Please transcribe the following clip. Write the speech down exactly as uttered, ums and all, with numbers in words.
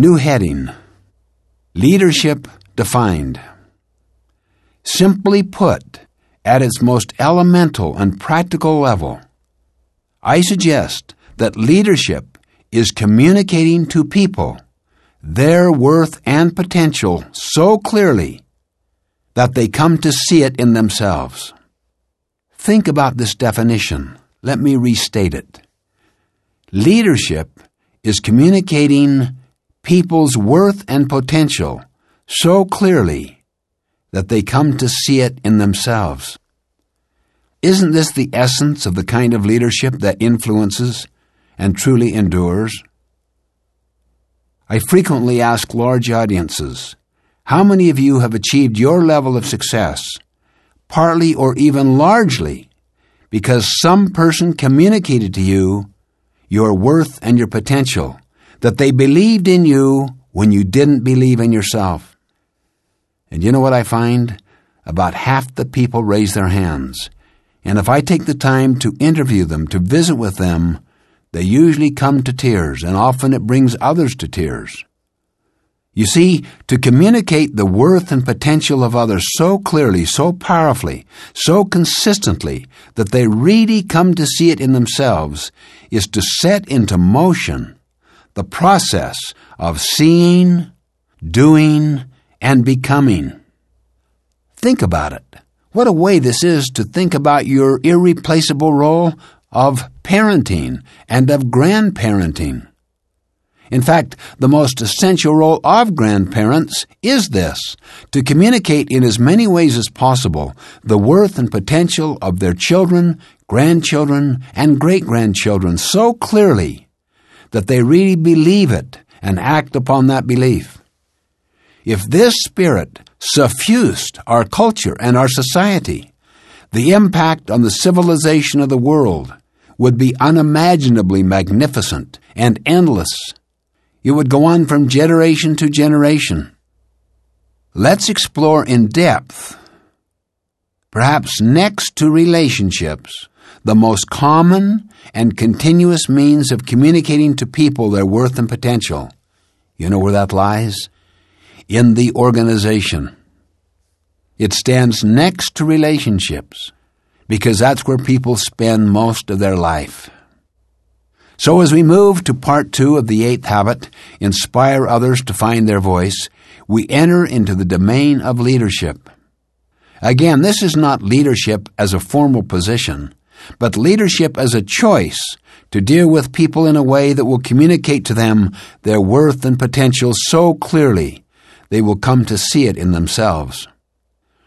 New heading: Leadership Defined. Simply put, at its most elemental and practical level, I suggest that leadership is communicating to people their worth and potential so clearly that they come to see it in themselves. Think about this definition. Let me restate it. Leadership is communicating people's worth and potential so clearly that they come to see it in themselves. Isn't this the essence of the kind of leadership that influences and truly endures? I frequently ask large audiences, how many of you have achieved your level of success, partly or even largely, because some person communicated to you your worth and your potential, that they believed in you when you didn't believe in yourself? And you know what I find? About half the people raise their hands. And if I take the time to interview them, to visit with them, they usually come to tears, and often it brings others to tears. You see, to communicate the worth and potential of others so clearly, so powerfully, so consistently, that they really come to see it in themselves, is to set into motion the process of seeing, doing, and becoming. Think about it. What a way this is to think about your irreplaceable role of parenting and of grandparenting. In fact, the most essential role of grandparents is this: to communicate in as many ways as possible the worth and potential of their children, grandchildren, and great-grandchildren so clearly that they really believe it and act upon that belief. If this spirit suffused our culture and our society, the impact on the civilization of the world would be unimaginably magnificent and endless. It would go on from generation to generation. Let's explore in depth, perhaps next to relationships, the most common and continuous means of communicating to people their worth and potential. You know where that lies? In the organization. It stands next to relationships because that's where people spend most of their life. So as we move to part two of the eighth habit, inspire others to find their voice, we enter into the domain of leadership. Again, this is not leadership as a formal position, but leadership as a choice to deal with people in a way that will communicate to them their worth and potential so clearly they will come to see it in themselves.